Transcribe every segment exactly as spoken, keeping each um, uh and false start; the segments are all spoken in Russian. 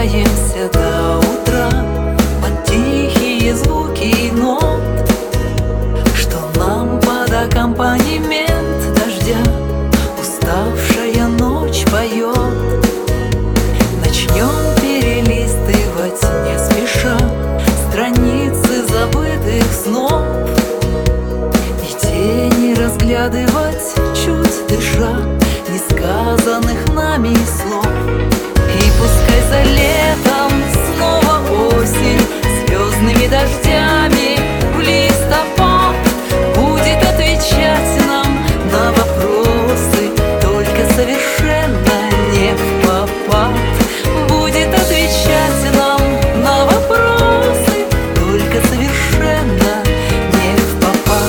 общаемся до утра под тихие звуки нот, что нам под аккомпанемент дождя уставшая ночь поет. Начнем перелистывать не спеша страницы забытых снов и тени разглядывать, чуть дыша, несказанных нами слов. И пускай за летом снова осень звездными дождями в листопад будет отвечать нам на вопросы, только совершенно не впопад. Будет отвечать нам на вопросы, только совершенно не впопад.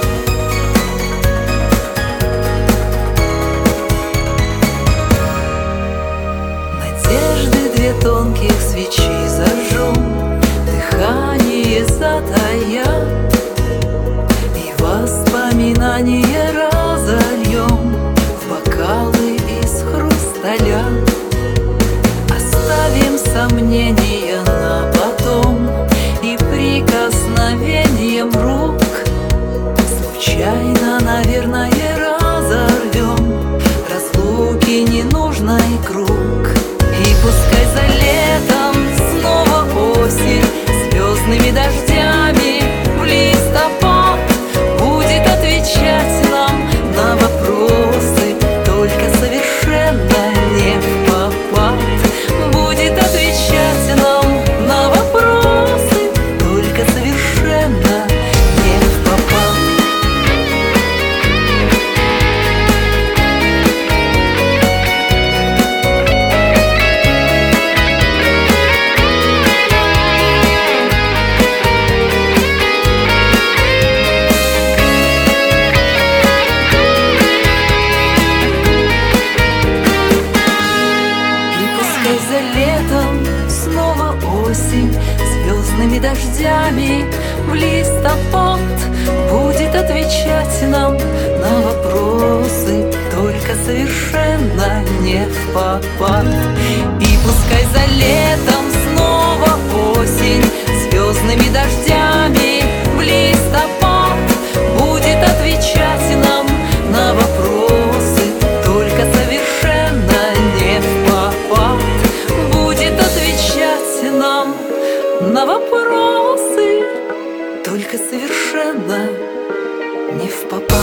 Надежды две тонких свечи зажжем, дыхание затая, и воспоминания разольем в бокалы из хрусталя. Оставим сомнения на потом и прикосновением рук случайно, наверное, разорвем разлуки ненужный круг. И пускай за летом снова осень звездными дождями в листопад будет отвечать нам на вопросы, только совершенно не впопад. Будет отвечать нам на вопросы, только совершенно не впопад. За летом снова осень звездными дождями в листопад будет отвечать нам на вопросы, только совершенно не впопад. И пускай за летом снова осень звездными дождями в листопад будет отвечать нам на вопросы, только совершенно не впопад. Нам на вопросы, только совершенно не впопад.